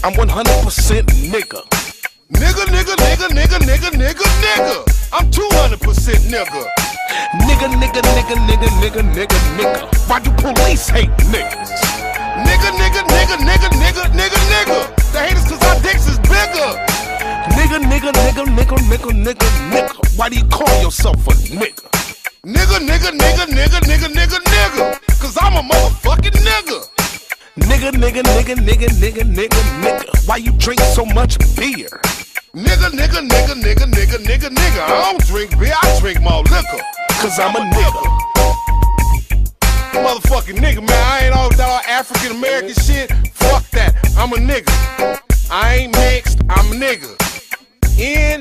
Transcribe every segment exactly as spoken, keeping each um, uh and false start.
I'm one hundred percent nigga. Nigga, nigga, nigga, nigga, nigga, nigga, nigga. I'm two hundred percent nigga. Nigga, nigga, nigga, nigga, nigga, nigga, nigga. Why do police hate niggas? Nigga, nigga, nigga, nigga, nigga, nigga, nigga. They hate us cause our dicks is bigger. Nigga, nigga, nigga, nigga, nigga, nigga, nigga. Why do you call yourself a nigga? Nigga, nigga, nigga, nigga, nigga, nigga, nigga. Cause I'm a motherfucking nigga. Nigga, nigga, nigga, nigga, nigga, nigga, nigga. Why you drink so much beer? Nigga, nigga, nigga, nigga, nigga, nigga, nigga. I don't drink beer, I drink more liquor. Cause I'm a nigga. Motherfucking nigga, man. I ain't all that all African American shit. Fuck that. I'm a nigga. I ain't mixed, I'm a nigga. N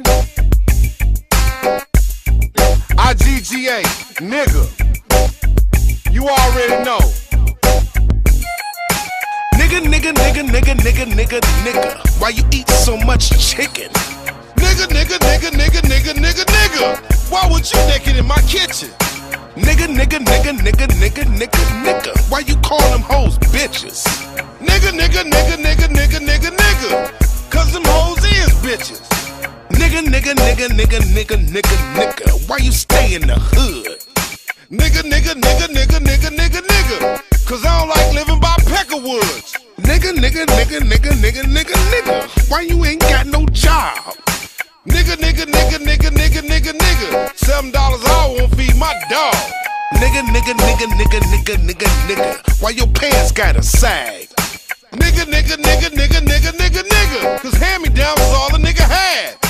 I G G A, nigga. You already know. Nigga, nigga, nigga, nigga, nigga, nigga, nigga. Why you eat so much chicken? Nigga, nigga, nigga, nigga, nigga, nigga, nigga. Why would you naked in my kitchen? Nigga, nigga, nigga, nigga, nigga, nigga, nigga. Why you call them hoes bitches? Nigga, nigga, nigga, nigga, nigga, nigga, nigga. Cause them hoes is bitches. Nigga, nigga, nigga, nigga, nigga, nigga, nigga. Why you stay in the hood? Nigga, nigga, nigga, nigga, nigga, nigga, nigga. Cause I don't like living by Peckerwoods. Nigga, nigga, nigga, nigga, nigga, nigga, nigga. Why you ain't got no job? Nigga, nigga, nigga, nigga, nigga, nigga, nigga. Seven dollars an hour won't feed my dog. Nigga, nigga, nigga, nigga, nigga, nigga, nigga. Why your pants gotta sag? Nigga, nigga, nigga, nigga, nigga, nigga, nigga. Cause hand-me-down was all a nigga had.